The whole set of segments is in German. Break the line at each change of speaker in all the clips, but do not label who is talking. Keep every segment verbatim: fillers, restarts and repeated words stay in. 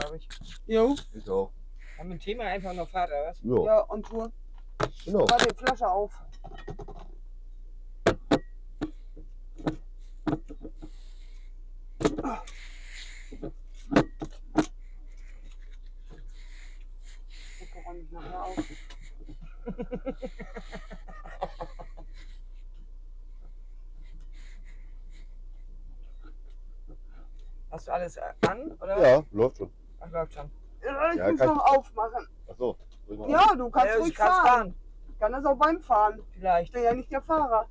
glaube ich.
Jo.
Ich auch.
Haben wir ein Thema einfach noch Fahrt, oder was?
Ja,
Ja, und Tour.
genau.
Mach die Flasche auf. Ich räume mich nachher auf.
Hast du alles an, oder? was?
Ja, läuft schon.
Ach, läuft schon.
Ja, ich
Ja,
muss
kann
noch aufmachen.
Achso.
Ja, du kannst
Ja,
ruhig
ich kann's
fahren.
fahren.
Ich kann das auch beim Fahren. Ich
Vielleicht.
bin ja nicht der Fahrer.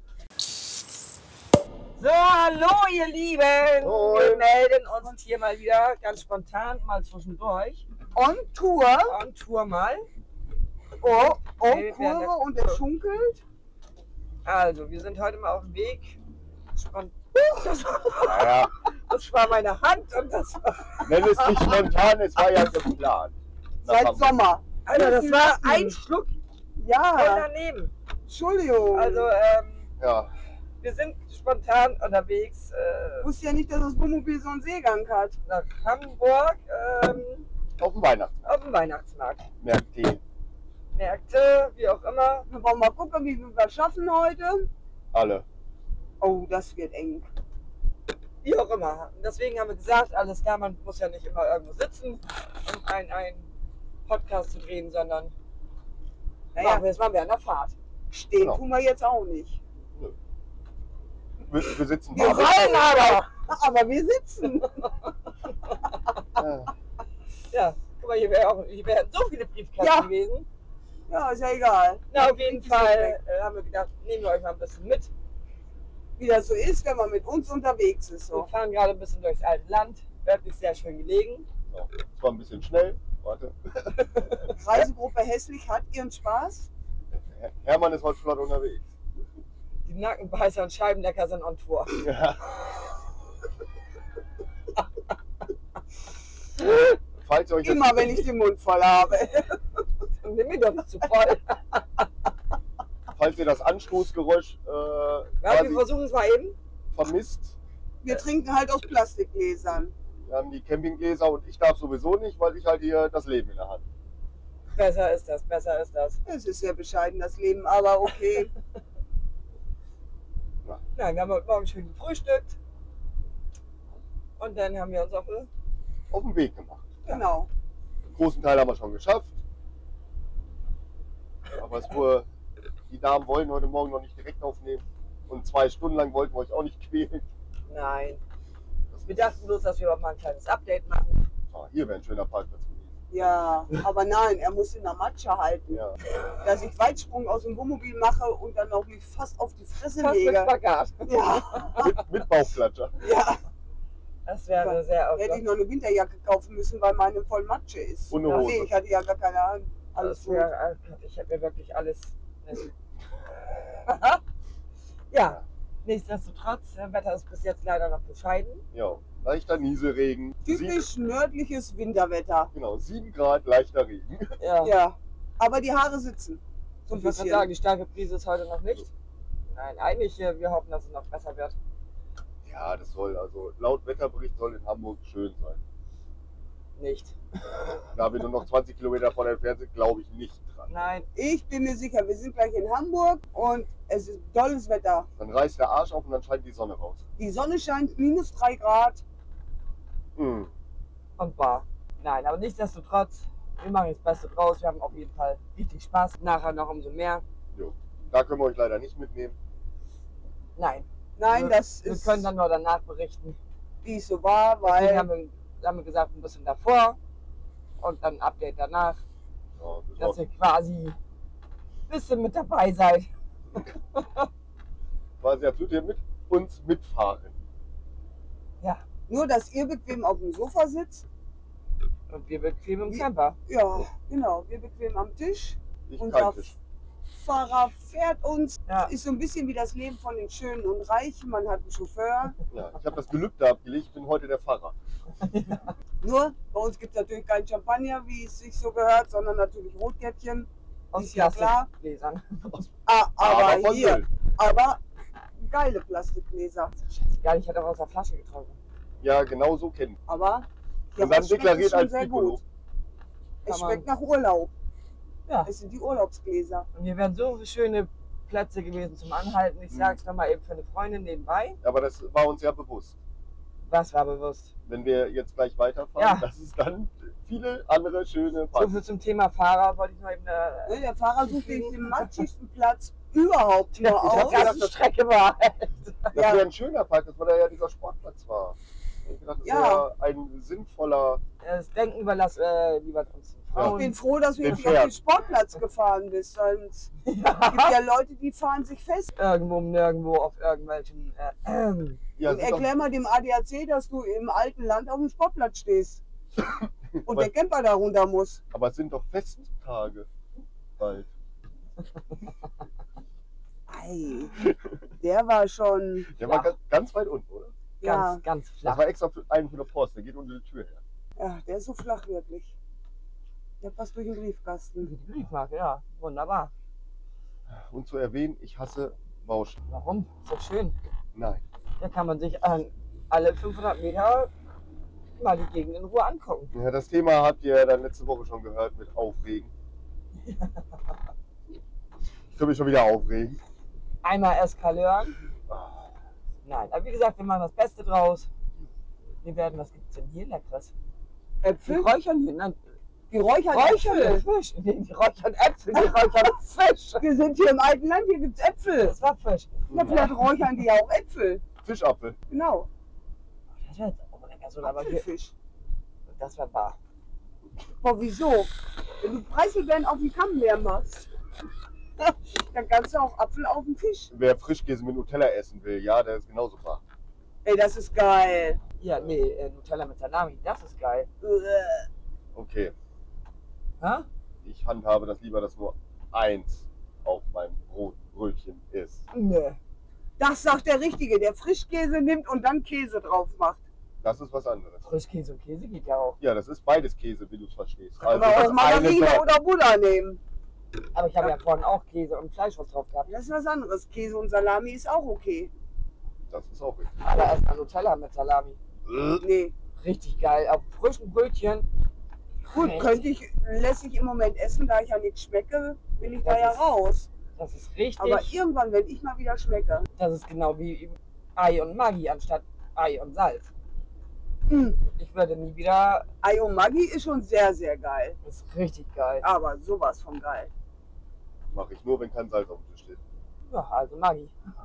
So, hallo ihr Lieben!
Moin.
Wir melden uns hier mal wieder ganz spontan, mal zwischendurch.
On Tour.
On Tour mal.
Oh, oh,
Nee, wir werden
Kurve und er schunkelt.
Also, wir sind heute mal auf dem Weg. Spont das,
Naja,
das war meine Hand und das war.
nenn es nicht spontan, es war ja geplant.
Seit
Nach
Sommer.
Alter, das war
Lassen.
ein Schluck voll
Ja,
daneben.
Entschuldigung.
Also, ähm,
Ja,
wir sind spontan unterwegs
ich
äh,
wusste ja nicht, dass das Wohnmobil so einen Seegang hat.
nach Hamburg ähm,
auf dem Weihnachtsmarkt.
auf dem Weihnachtsmarkt.
Tee.
Märkte, wie auch immer.
Wir wollen mal gucken, wie wir es schaffen heute.
Alle.
Oh, das wird eng.
Wie auch immer. Und deswegen haben wir gesagt, alles klar, man muss ja nicht immer irgendwo sitzen, um einen, einen Podcast zu drehen, sondern
Naja,
machen wir jetzt mal während der Fahrt.
stehen
Genau.
tun wir jetzt auch nicht.
Wir, wir sitzen
Wir
warm.
rollen aber. Aber wir sitzen.
Ja.
Ja, guck mal, hier wären hier wär so viele Briefkästen
Ja.
gewesen.
Ja, ist ja egal.
Na, auf jeden
Ist
Fall
weg.
äh, haben wir gedacht, nehmen wir euch mal ein bisschen mit.
Wie das so ist, wenn man mit uns unterwegs ist.
Wir
So.
fahren gerade ein bisschen durchs alte Land, wirklich sehr schön gelegen.
So, es war ein bisschen schnell. Warte.
Reisegruppe Hässlich hat ihren Spaß.
Her- Hermann ist heute flott unterwegs.
Die Nackenbeißer und Scheibenlecker sind on Tour.
Ja. Falls ihr euch jetzt,
Immer wenn ich den Mund voll habe.
Dann nimm mich doch nicht zu voll.
falls ihr das Anstoßgeräusch äh,
Ja,
quasi
wir versuchen es mal eben.
vermisst,
Wir trinken halt aus Plastikgläsern.
wir haben die Campinggläser und ich darf sowieso nicht, weil ich halt hier das Leben in der Hand.
Besser ist das, besser ist das.
Es ist sehr bescheiden, das Leben, aber okay.
Nein, wir haben heute Morgen schön gefrühstückt. Und dann haben wir uns auch äh,
Auf den Weg gemacht.
Genau.
Den großen Teil haben wir schon geschafft. Aber es wurde, die Damen wollen heute Morgen noch nicht direkt aufnehmen. Und zwei Stunden lang wollten wir euch auch nicht quälen.
nein.
Das
Wir dachten bloß, dass wir auch mal ein kleines Update machen.
ah, hier wäre ein schöner Parkplatz gewesen.
Ja, aber nein, er muss in der Matsche halten.
Ja.
Dass ich Weitsprung aus dem Wohnmobil mache und dann noch mich fast auf die Fresse
Fast mit
lege.
Spagat.
Ja,
Mit, mit Bauchklatscher.
ja.
Das wäre sehr
Hätte ich
aufregend.
noch eine Winterjacke kaufen müssen, weil meine voll Matsche ist.
Und eine
Nee,
Hose.
ich hatte ja gar keine Ahnung. Alles
Das
gut.
wär, oh Gott, ich habe mir wirklich alles. Ja, nichtsdestotrotz, das Wetter ist bis jetzt leider noch bescheiden.
Ja. Leichter Nieselregen. Sieben,
Typisch nördliches Winterwetter.
genau, sieben Grad, leichter Regen.
Ja.
Ja, aber die Haare sitzen. So ein
Ich würde
bisschen.
sagen, die starke Brise ist heute noch nicht. Nein, eigentlich, äh, wir hoffen, dass es noch besser wird.
Ja, das soll, also laut Wetterbericht soll in Hamburg schön sein.
Nicht.
Da wir nur noch zwanzig Kilometer von entfernt sind, glaube ich nicht dran.
Nein,
Ich bin mir sicher, wir sind gleich in Hamburg und es ist tolles Wetter.
Dann reißt der Arsch auf und dann scheint die Sonne raus.
Die Sonne scheint, minus drei Grad.
Hm.
und bar. Nein, aber nichtsdestotrotz, wir machen jetzt das Beste draus. Wir haben auf jeden Fall richtig Spaß. Nachher noch umso mehr.
Jo. Da können wir euch leider nicht mitnehmen.
Nein,
Nein,
wir,
das
wir
ist,
können dann nur danach berichten.
wie es so war,
Deswegen
weil
haben wir, haben wir gesagt, ein bisschen davor und dann ein Update danach,
Ja, das
dass
war,
ihr quasi ein bisschen mit dabei seid.
quasi als würdet ihr mit uns mitfahren.
Ja,
nur, dass ihr bequem auf dem Sofa sitzt.
und wir bequem im
Wie-
Camper.
Ja, genau, wir bequem am Tisch.
Ich
Unser
kein Tisch.
Fahrer fährt uns.
Ja.
Ist so ein bisschen wie das Leben von den Schönen und Reichen. Man hat einen Chauffeur.
Ja, ich habe das Gelübde abgelegt, ich bin heute der Fahrer.
Nur, bei uns gibt es natürlich kein Champagner, wie es sich so gehört, sondern natürlich Rotkäppchen.
Aus
Ist ja klar.
Plastikgläsern.
Ah, aber,
von
hier,
Müll.
aber geile Plastikgläser.
Scheißegal, ich hätte auch aus der Flasche getrunken.
Ja, genau so kennen.
Aber Ja,
Und dann
es schmeckt
deklariert
schon
als
sehr
Piccolo.
gut. Es
Kann man-
schmeckt nach Urlaub.
Ja.
Es sind die Urlaubsgläser.
Und hier wären so schöne Plätze gewesen zum Anhalten. Ich sag's nochmal eben für eine Freundin nebenbei.
Aber das war uns ja bewusst.
Was war bewusst?
Wenn wir jetzt gleich weiterfahren,
Ja.
dass es dann viele andere schöne
So
Partys.
viel zum Thema Fahrer wollte ich noch eben eine,
Ne, Der Fahrer sucht sich den matschigsten Platz überhaupt nur
die
aus.
ganze Strecke war.
Das
Ja.
wäre ein schöner Park, das weil da ja dieser Sportplatz war. Ich dachte, das
Ja.
wäre ein sinnvoller.
Das Denken überlass äh, lieber uns
Ich
Frauen.
bin froh, dass du
Den
jetzt nicht auf
Pferd.
den Sportplatz gefahren bist. Sonst gibt ja Leute, die fahren sich fest.
Irgendwo nirgendwo auf irgendwelchen. Äh, ähm.
Ja,
Und
sind doch-
erklär mal dem A D A C, dass du im alten Land auf dem Sportplatz stehst. Und
Aber-
der Camper da runter muss.
aber es sind doch Festtage bald.
Ei, der war schon.
Der
Ja.
war ganz, ganz weit unten, oder?
Ja,
Ganz, ganz
Das
flach.
war extra für einen für eine Post, der geht unter die Tür her.
ja, der ist so flach wirklich. Der passt durch den Briefkasten.
Die Briefmarke, ja. Wunderbar.
Und zu erwähnen, ich hasse Baustellen.
Warum? Ist doch schön.
Nein.
Da kann man sich an alle fünfhundert Meter mal die Gegend in Ruhe angucken.
Ja, das Thema habt ihr ja dann letzte Woche schon gehört mit Aufregen. Ich kann mich schon wieder aufregen.
Einmal eskalieren. Nein, aber wie gesagt, wir machen das Beste draus. Wir werden, was gibt's denn hier Leckeres? Die
Äpfel?
räuchern hier, nein,
Die räuchern
räuchern
Äpfel.
Fisch. Nee, die räuchern Äpfel, die räuchern Fisch.
Wir sind hier im alten Land, hier gibt's Äpfel.
Das war Fisch.
Ja, vielleicht räuchern die auch Äpfel.
Fischapfel.
Genau.
Das wäre jetzt auch lecker so, aber hier,
Apfelfisch.
das war wahr.
Boah, wieso? Wenn du Preiselbeeren auf dem Kamm leer machst, dann kannst du auch Apfel auf dem Fisch.
Wer Frischkäse mit Nutella essen will, ja, der ist genauso wahr.
Ey, das ist geil.
Ja, nee, äh, Nutella mit Salami, das ist geil.
Uäh.
Okay,
Ha?
ich handhabe das lieber, dass nur eins auf meinem Brotbrötchen ist.
Nö.
Das sagt der Richtige, der Frischkäse nimmt und dann Käse drauf macht.
Das ist was anderes.
Frischkäse und Käse geht ja auch.
Ja, das ist beides Käse, wie du es verstehst.
Kann
Also
man
das
auch
ist eine
Margarine
Sorte.
oder Butter nehmen.
Aber ich habe ja vorhin auch Käse und Fleischwurst drauf gehabt.
Das ist was anderes. Käse und Salami ist auch okay.
Das ist auch richtig.
Aber erstmal Nutella mit Salami.
Nee.
Richtig geil. Auf frischen Brötchen.
Gut,
Richtig.
könnte ich, lässt sich im Moment essen, da ich ja nichts schmecke, bin ich da
Das
ja
ist-
raus.
Das ist richtig.
Aber irgendwann, wenn ich mal wieder schmecke.
Das ist genau wie Ei und Maggi anstatt Ei und Salz.
Mh,
Ich würde nie wieder.
Ei und Maggi ist schon sehr, sehr geil.
Das ist richtig geil.
Aber sowas von geil.
Mache ich nur, wenn kein Salz auf dem Tisch steht.
Ja, also Maggi.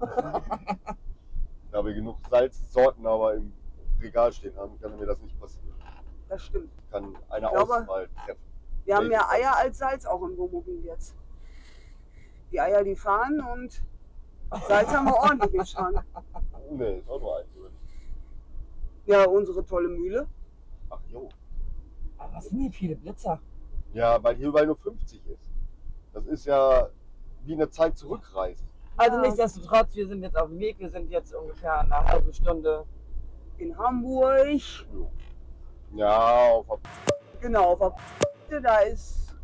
Da wir genug Salzsorten aber im Regal stehen haben, kann mir das nicht passieren.
Das stimmt.
Ich kann eine
Ich glaube-
Auswahl treffen.
Wir haben mehr
Welches
Eier als Salz auch im Wohnmobil jetzt. Die Eier, die fahren und Salz haben wir ordentlich im Schrank.
Nee, ist auch nur eins, oder nicht?
Ja, unsere tolle Mühle.
Ach jo.
Aber was sind hier viele Blitzer?
Ja, weil hier überall nur fünfzig ist. Das ist ja wie eine Zeit zurückreisen.
Also
Ja.
nichtsdestotrotz, wir sind jetzt auf dem Weg. Wir sind jetzt ungefähr eine halbe Stunde.
In Hamburg.
Jo. Ja, auf der
Genau, auf der P- da ist.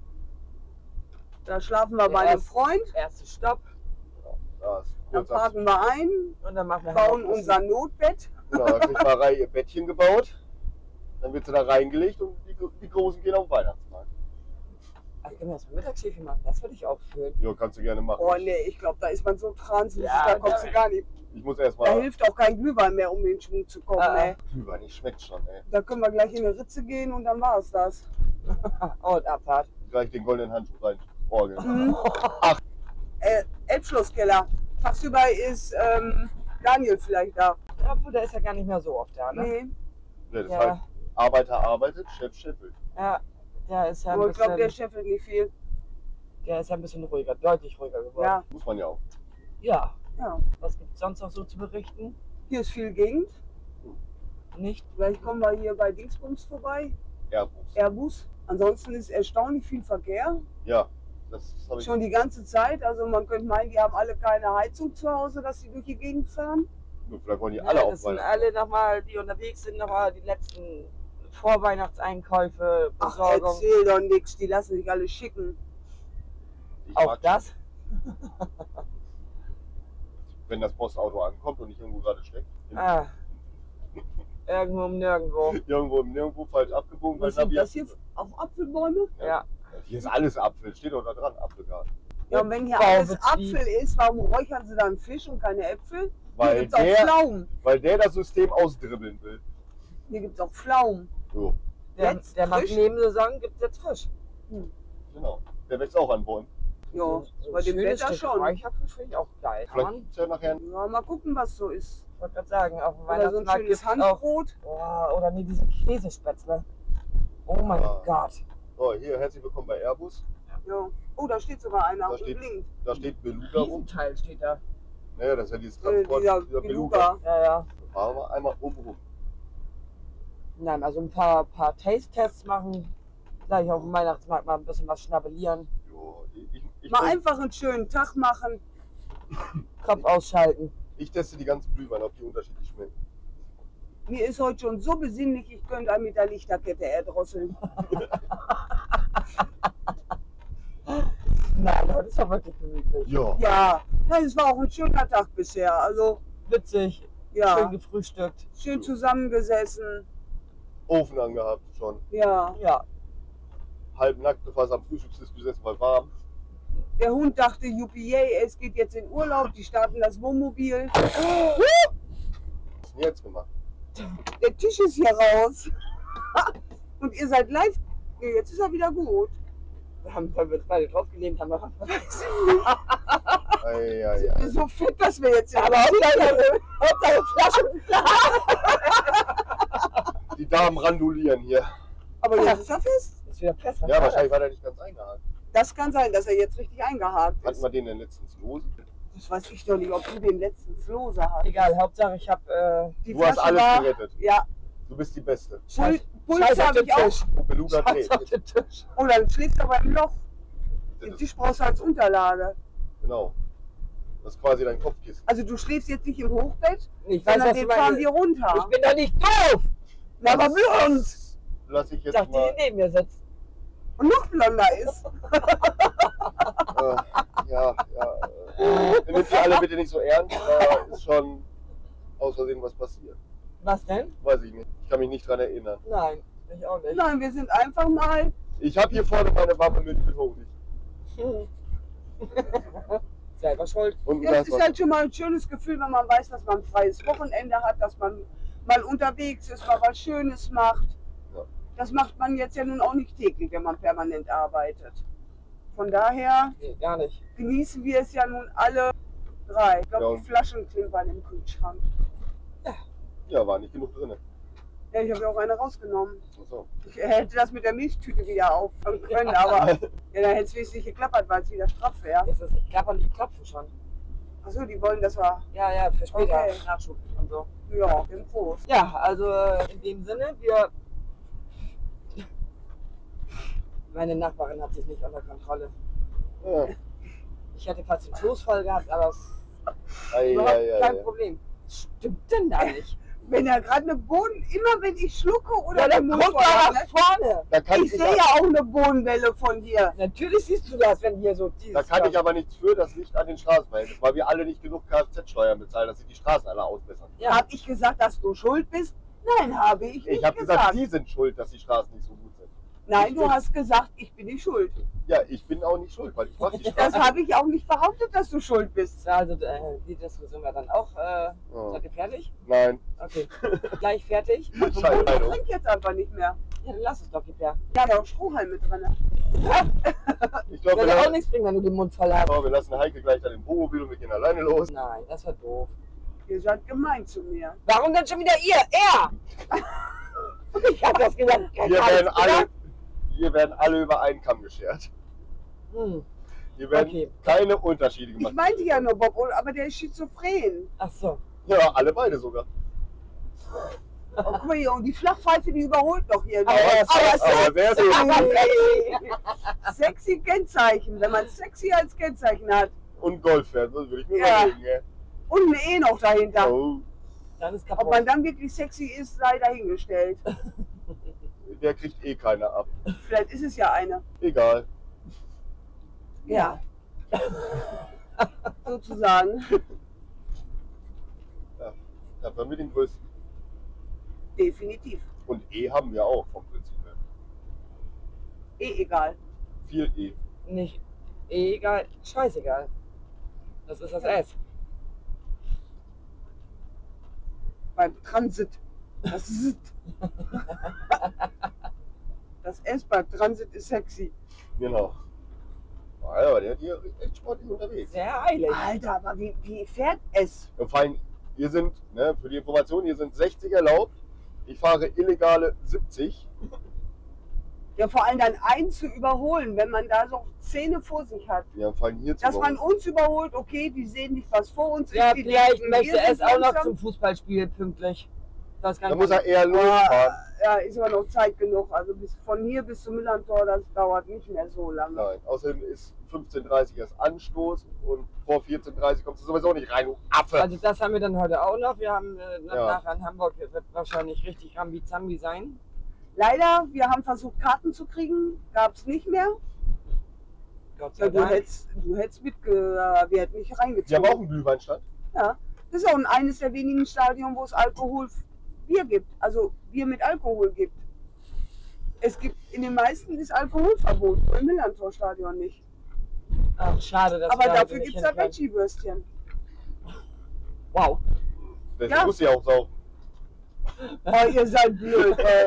Da schlafen wir
Der
bei einem
erste-
Freund.
Erster Stopp.
da ist
Dann
kurz ab-
parken wir ein,
Und dann machen wir
bauen
noch-
unser Notbett.
Genau, da kriegt Marei ihr Bettchen gebaut. Dann wird sie da reingelegt und die, die Großen gehen auf den Weihnachtsmarkt.
Ach, können wir erstmal Mittagsschläfchen machen? Das würde ich auch fühlen.
Ja, kannst du gerne machen.
Oh nee, ich glaube, da ist man so transig,
Ja,
da kommst du
da-
gar nicht.
Ich muss
Da
erstmal.
hilft auch kein Glühwein mehr, um in den Schwung zu kommen.
Ah.
Ey.
Glühwein, ich schmeckt schon, ey.
Da können wir gleich in eine Ritze gehen und dann war es das.
Und Abfahrt.
Gleich den goldenen Handschuh rein. Orgel.
Mhm. Äh, Elbschlosskeller. Tagsüber ist ähm, Daniel vielleicht da.
Ja, obwohl, der ist ja gar nicht mehr so oft da, ne?
Nee,
Ja, das
Ja.
heißt, Arbeiter arbeitet, Chef scheffelt.
Ja, der ist ja ein
aber ich glaube, der
bisschen,
scheffelt nicht viel.
der ist ja ein bisschen ruhiger, deutlich ruhiger geworden.
Ja,
Muss man ja auch.
Ja,
ja.
was gibt es sonst noch so zu berichten?
Hier ist viel Gegend.
Nicht?
Vielleicht kommen wir hier bei Dingsbums vorbei.
Airbus.
Airbus. Ansonsten ist erstaunlich viel Verkehr.
Ja, das habe ich.
Schon die ganze Zeit. Also man könnte meinen, die haben alle keine Heizung zu Hause, dass sie durch die Gegend fahren.
Vielleicht wollen die
Ja,
alle
das
auf
sind
Weihnachten.
alle nochmal, die unterwegs sind, nochmal die letzten Vorweihnachtseinkäufe,
Ach,
Besorgung.
erzähl doch nichts. Die lassen sich alle schicken.
Ich
Auch
mag
das?
Wenn das Postauto ankommt und nicht irgendwo gerade steckt.
Ah. Irgendwo um nirgendwo.
Irgendwo im Nirgendwo falsch abgebogen.
Was
weil
sind
Navi-
das hier? Auch Apfelbäume?
Ja.
Hier ist alles Apfel, steht doch da dran, Apfelgarten.
Ja, und wenn hier
Baubetrieb.
alles Apfel ist, warum räuchern sie dann Fisch und keine Äpfel? Hier
Weil
gibt es auch
der,
Pflaumen.
weil der das System ausdribbeln will.
Hier gibt es auch Pflaumen.
So,
Der,
Jetzt
der macht
frisch?
Nebensaison, gibt es jetzt frisch.
genau. Der wächst auch an Bäumen.
Ja,
So ein
bei dem
schönes
Wetter
Stück
schon.
Räucherfisch finde ich auch geil. Kann
Vielleicht
man,
gibt es ja nachher
Ja, mal gucken, was so ist.
ich wollte gerade sagen, auf dem
Oder so ein
Weihnachtsmarkt gibt
schönes
es auch.
Handbrot.
Oh, oder nee, diese Käsespätzle. Oh mein
Ah.
Gott.
So, hier, herzlich willkommen bei Airbus.
Ja. Oh, da steht sogar einer
Da
und
steht-
blinkt.
Da steht Beluga rum.
Riesenteil steht da.
Naja, das ist ja dieses
Äh,
Transport,
dieser
dieser
Beluga.
Ja, ja.
Fahren wir einmal oben rum.
Nein, also ein paar, paar Taste-Tests machen. Gleich auf dem Weihnachtsmarkt mal ein bisschen was schnabellieren.
Jo, ich, ich, ich,
Mal
teste-
einfach einen schönen Tag machen.
Kopf ausschalten.
ich teste die ganzen Glühwein, ob die unterschiedlich schmecken.
Mir ist heute schon so besinnlich, ich könnte einen mit der Lichterkette erdrosseln.
Nein, heute ist doch wirklich gemütlich.
Ja.
Ja, es war auch ein schöner Tag bisher. Also,
Witzig. Schön
ja,
gefrühstückt.
schön zusammengesessen.
Ofen angehabt schon.
Ja,
Ja.
Halb nackt, bevor es am Frühstückstisch gesessen, weil warm.
der Hund dachte, juppie, es geht jetzt in Urlaub, die starten das Wohnmobil.
Was hast du denn jetzt gemacht?
Der Tisch ist hier raus. Und ihr seid live. Nee, jetzt ist er wieder gut.
Wir haben, weil wir uns beide draufgelehnt haben, noch
Ei, ei,
Ihr
ei.
seid so fett, dass wir jetzt ja.
aber Hauptsache, Hauptsache Flaschen.
Die Damen randulieren hier.
Aber jetzt ist er fest.
Ist wieder besser.
Ja, wahrscheinlich war der nicht ganz eingehakt.
Das kann sein, dass er jetzt richtig eingehakt
Hatten
ist.
wir den denn letztens los?
Das weiß ich doch nicht, ob du den letzten Lose hast.
Egal, Hauptsache ich habe äh,
Die
Du hast
Flasche
alles
war,
gerettet.
ja,
Du bist die Beste.
Puls, Puls
Scheiß auf
habe
den
ich auch.
Tisch.
Wo Beluga
Scheiß
dreht.
auf den Tisch.
Oh, dann schläfst du aber im Loch. Den
Das
Tisch
ist,
brauchst du als Unterlage.
genau. Das ist quasi dein Kopfkissen.
Also du schläfst jetzt nicht im Hochbett,
Ich weiß,
sondern
was du
den fahren
meinst.
wir runter.
Ich bin doch nicht doof.
Na, aber blond.
Lass ich
Ich
jetzt
dachte, die
mal.
neben mir sitzt.
Und noch blonder ist.
Äh, ja, ja. Äh, nehmt ihr alle bitte nicht so ernst. Da ist schon aus Versehen was passiert.
Was denn?
Weiß ich nicht. Ich kann mich nicht dran erinnern.
Nein, ich auch nicht.
Nein, wir sind einfach mal.
Ich habe hier vorne meine warme Milch mit Honig.
Hm. Selber schuld.
Und ein
Das
Glas
ist
Wasser.
halt schon mal ein schönes Gefühl, wenn man weiß, dass man ein freies Wochenende hat, dass man mal unterwegs ist, mal was Schönes macht.
Ja.
Das macht man jetzt ja nun auch nicht täglich, wenn man permanent arbeitet. Von daher
Nee, gar nicht.
genießen wir es ja nun alle drei. Ich glaube,
Ja,
die
und-
Flaschen klimpern im Kühlschrank.
Ja, war nicht genug drin.
Ja, ich habe ja auch eine rausgenommen.
So.
Ich hätte das mit der Milchtüte wieder auffangen können, aber ja, dann hätte es wenigstens nicht geklappert, weil es wieder straff wäre.
Das ist, ich glaube, die klopfen schon.
Achso, die wollen, dass wir.
Ja, ja, für später.
Okay.
Nachschub und so.
Ja, im Prost.
Ja, also äh, in dem Sinne, wir. Meine Nachbarin hat sich nicht unter Kontrolle.
Ja.
Ich hätte fast den Schoß voll gehabt, aber es
Ei,
überhaupt
ei, ei,
kein
ei.
Problem. Stimmt denn da nicht?
Wenn er gerade eine Bohnen, immer wenn ich schlucke oder
Ja,
den
dann
Mund
guck
voll
mal
habe,
nach
ne?
vorne.
Da kann
Ich
ich,
sehe ja auch eine Bohnenwelle von hier.
Natürlich siehst du das, wenn hier so dieses.
da kann ich aber nichts für, das liegt an den Straßenverhältnissen, weil wir alle nicht genug Kfz-Steuern bezahlen, dass sie die Straßen alle ausbessern.
Ja,
Habe ich gesagt, dass du schuld bist? Nein, habe ich nicht
Ich habe
gesagt.
gesagt, Sie sind schuld, dass die Straßen nicht so gut sind.
Nein,
ich
du
bin-
hast gesagt, ich bin die Schuld.
Ja, ich bin auch nicht schuld, weil ich mache die
Das
Straßen.
habe ich auch nicht behauptet, dass du schuld bist.
also äh, die Diskussion war dann auch. Äh,
Oh.
Seid ihr fertig?
Nein,
Okay. Gleich fertig.
Scheiße.
Ich trinke jetzt einfach nicht mehr.
Ja, dann lass es doch, Gipper.
Ja, da ist Strohhalm mit drin.
ich glaube,
Wird
wir,
ja auch
la-
nichts bringen, wenn du den Mund voll hast.
oh, wir lassen Heike gleich dann im Wohnmobil und wir gehen alleine los.
Nein, das war doof.
Ihr seid gemein zu mir.
Warum denn schon wieder ihr? Er! Ich hab das gesagt.
Hier werden, alle, hier werden alle über einen Kamm geschert.
Hm.
Hier werden
Okay.
keine Unterschiede
Ich
gemacht.
meinte ja nur Bob, aber der ist schizophren.
Ach so.
Ja, alle beide sogar.
Oh, guck mal hier, und die Flachpfeife, die überholt noch hier.
Aber er ist-
Aber sehr schön.
sexy. Sexy Kennzeichen, wenn man sexy als Kennzeichen hat.
Und Golf fährt, das würde ich mir
Ja.
überlegen. ey.
Und ein E noch dahinter.
Oh,
Dann ist
Ob
kaputt.
man dann wirklich sexy ist, sei dahingestellt.
der kriegt eh keiner ab.
Vielleicht ist es ja eine.
Egal.
Ja.
Sozusagen.
Ja, das war mit dem größten.
Definitiv.
Und E haben wir auch vom Prinzip her.
Eh egal.
Viel E.
Nicht egal, scheißegal. Das ist das S.
Beim Transit. Das ist. Das S beim Transit ist sexy.
Genau. Ja, aber der hat hier echt sportlich unterwegs.
Sehr eilig.
Alter, aber wie, wie fährt es?
Und vor allem, hier sind, ne, für die Information, hier sind sechzig erlaubt. Ich fahre illegale siebzig.
Ja, vor allem dann einen zu überholen, wenn man da so Zähne vor sich hat.
Ja, vor allem hier zu
Dass man uns überholt, okay, die sehen nicht, was vor uns
Ja,
ist. Die
vielleicht
denken,
möchte
wir
es
sind
auch noch
langsam.
zum Fußballspiel pünktlich. Das
Da
kann
muss er eher losfahren.
Ja, ist aber noch Zeit genug. Also bis, von hier bis zum Millantor, das dauert nicht mehr so lange.
Nein, außerdem ist fünfzehn Uhr dreißig erst Anstoß und vor vierzehn Uhr dreißig kommst du sowieso nicht rein, du Affe.
Also das haben wir dann heute auch noch. Wir haben äh,
Ja.
nachher in Hamburg, wird wahrscheinlich richtig Rambizambi sein.
Leider, wir haben versucht, Karten zu kriegen, gab es nicht mehr.
Gott
Ja,
sei
du
Dank.
hättest, du hättest mitge... äh, Wir hätten nicht
Wir
reingezogen.
haben auch einen Glühweinstand.
Ja, das ist auch eines der wenigen Stadien, wo es Alkohol Bier gibt. Also Bier mit Alkohol gibt. Es gibt, in den meisten ist Alkoholverbot, nur im Millantor-Stadion nicht.
Ach, schade, dass
Aber
wir heute
dafür
nicht
gibt es da
hin können.
Veggie-Würstchen.
Wow.
Das
Ja.
muss ja auch saufen.
Oh, ihr seid blöd, ey.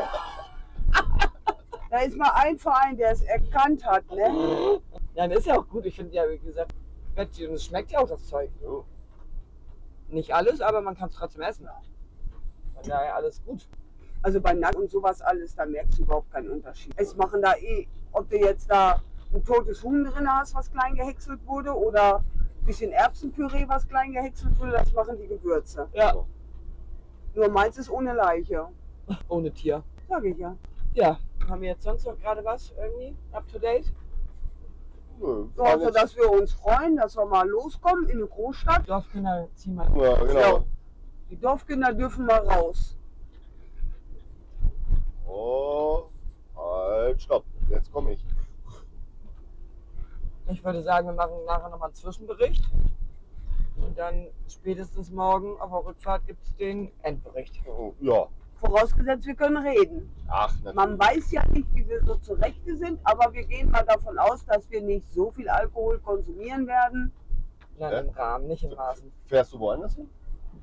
Da ist mal ein Verein, der es erkannt hat, ne?
Ja, das ist ja auch gut. Ich finde ja, wie gesagt, Veggie und es schmeckt ja auch das Zeug.
So.
Nicht alles, aber man kann es trotzdem essen. Von daher alles gut.
Also bei Nack und sowas alles, da merkst du überhaupt keinen Unterschied. Es machen da eh, ob du jetzt da ein totes Huhn drin hast, was klein gehäckselt wurde, oder ein bisschen Erbsenpüree, was klein gehäckselt wurde, das machen die Gewürze.
Ja,
Nur meins ist ohne Leiche.
ohne Tier.
Sag ich ja.
Ja, haben wir jetzt sonst noch gerade was irgendwie up to date?
Nö,
So,
fahren
also,
jetzt-
dass wir uns freuen, dass wir mal loskommen in eine Großstadt.
Dorfkinder ziehen mal.
Ja, genau.
Ja. Die Dorfkinder dürfen mal raus.
Oh, halt, stopp. Jetzt komme ich.
Ich würde sagen, wir machen nachher nochmal einen Zwischenbericht. Und dann spätestens morgen auf der Rückfahrt gibt es den Endbericht.
Oh, ja.
Vorausgesetzt, wir können reden.
Ach, natürlich.
Man weiß ja nicht, wie wir so zurechte sind, aber wir gehen mal davon aus, dass wir nicht so viel Alkohol konsumieren werden.
Nein,
Ja.
im Rahmen, nicht im Maßen.
Fährst du woanders hin?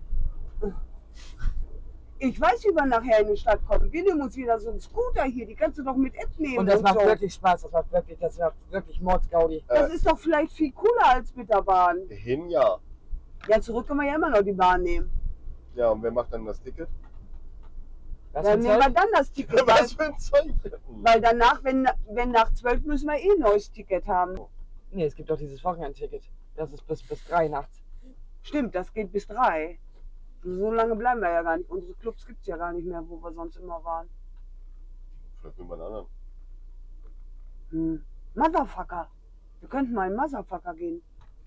Ich weiß, wie wir nachher in die Stadt kommen. Wir nehmen uns wieder so einen Scooter hier, die kannst du doch mit App nehmen.
Und das macht
so.
wirklich Spaß, das macht wirklich, das macht wirklich Mordsgaudi.
Das
Äh,
ist doch vielleicht viel cooler als mit der Bahn.
hin, ja.
Ja, zurück können wir ja immer noch die Bahn nehmen.
Ja, und wer macht dann das Ticket?
Was
Dann
für
nehmen wir
Zeug?
dann das Ticket. Weil,
Was für ein Zeug?
weil danach, wenn, wenn nach zwölf, müssen wir eh ein neues Ticket haben.
Nee, es gibt doch dieses Wochenendticket. Das ist bis, bis drei nachts.
Stimmt, das geht bis drei. So lange bleiben wir ja gar nicht. Unsere Clubs gibt es ja gar nicht mehr, wo wir sonst immer waren.
Vielleicht will man einen anderen.
Hm. Motherfucker. Wir könnten mal in Motherfucker gehen.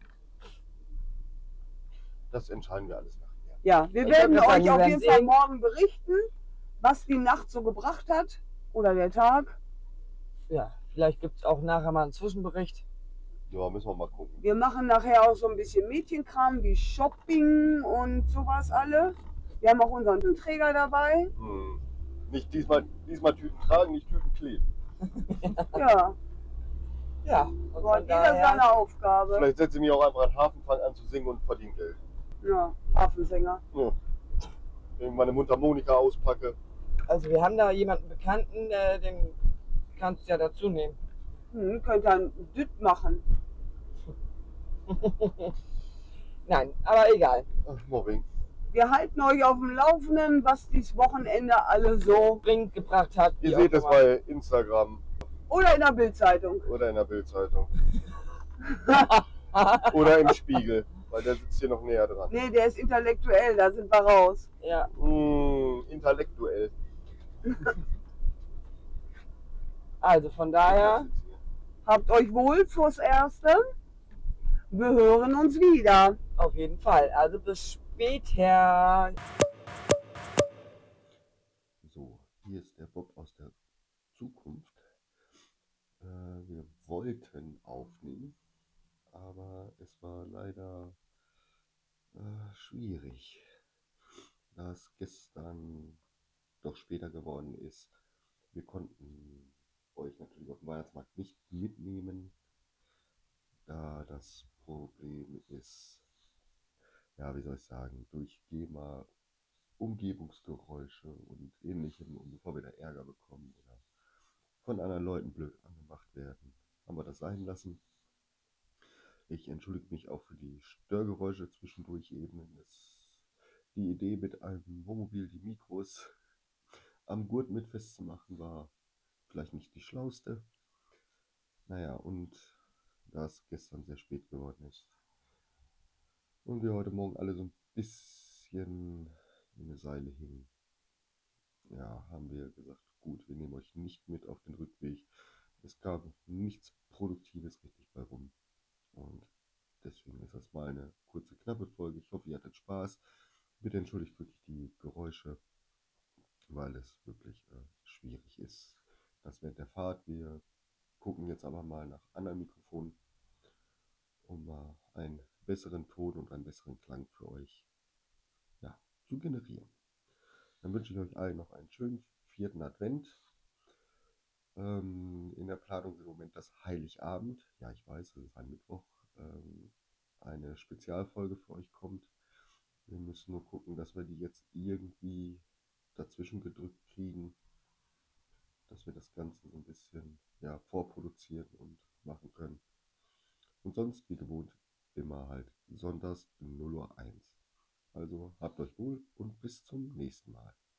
Das entscheiden wir alles nachher.
Ja, wir
Ich
werden
würd
euch
sagen, wir
auf
werden
jeden Fall
sehen.
morgen berichten, was die Nacht so gebracht hat. Oder der Tag.
Ja, vielleicht gibt es auch nachher mal einen Zwischenbericht.
Ja, müssen wir mal gucken.
Wir machen nachher auch so ein bisschen Mädchenkram wie Shopping und sowas alle. Wir haben auch unseren Tütenträger dabei.
Hm. Nicht diesmal, diesmal Tüten tragen, nicht Tüten kleben.
Ja,
Ja, und
so hat
von
jeder
daher,
seine Aufgabe.
Vielleicht setze ich mich auch einfach an den Hafen, fange an zu singen und verdiene Geld.
Ja, Hafensänger.
Ja. Wenn ich meine Mundharmonika auspacke.
also wir haben da jemanden Bekannten, äh, den kannst du ja dazu nehmen.
Hm, könnt ihr ein Düt machen.
Nein, aber egal.
Ach, Mobbing.
Wir halten euch auf dem Laufenden, was dieses Wochenende alle so.
Bringt gebracht hat.
Ihr
wie
seht
auch
es
immer.
bei Instagram
Oder in der Bildzeitung.
oder in der Bildzeitung. Oder im Spiegel, weil der sitzt hier noch näher dran.
Nee, der ist intellektuell, da sind wir raus.
Ja,
Mmh, intellektuell.
also von daher,
Habt euch wohl fürs Erste. Wir hören uns wieder.
auf jeden Fall. Also bis später.
So, hier ist der Bob aus der Zukunft. Äh, wir wollten aufnehmen, aber es war leider äh, schwierig, da es gestern doch später geworden ist. Wir konnten euch natürlich auf dem Weihnachtsmarkt nicht mitnehmen, da das Problem ist, ja, wie soll ich sagen, durch GEMA, Umgebungsgeräusche und ähnlichem, und bevor wir da Ärger bekommen oder von anderen Leuten blöd angemacht werden, haben wir das sein lassen. Ich entschuldige mich auch für die Störgeräusche zwischendurch eben. Es, die Idee, mit einem Wohnmobil die Mikros am Gurt mit festzumachen, war vielleicht nicht die schlauste. Naja, und da es gestern sehr spät geworden ist und wir heute Morgen alle so ein bisschen in eine Seile hingen, ja, haben wir gesagt, gut, wir nehmen euch nicht mit auf den Rückweg. Es gab nichts Produktives richtig bei rum. Und deswegen ist das mal eine kurze, knappe Folge. Ich hoffe, ihr hattet Spaß. Bitte entschuldigt wirklich die Geräusche, weil es wirklich äh, schwierig ist. Das während der Fahrt. Wir gucken jetzt aber mal nach anderen Mikrofonen, um mal einen besseren Ton und einen besseren Klang für euch, ja, zu generieren. Dann wünsche ich euch allen noch einen schönen vierten Advent. Ähm, in der Planung ist im Moment das Heiligabend. Ja, ich weiß, es ist ein Mittwoch. Ähm, eine Spezialfolge für euch kommt. Wir müssen nur gucken, dass wir die jetzt irgendwie dazwischen gedrückt kriegen, dass wir das Ganze so ein bisschen, ja, vorproduzieren und machen können. Und sonst, wie gewohnt, immer halt sonntags null Uhr eins. Also habt euch wohl und bis zum nächsten Mal.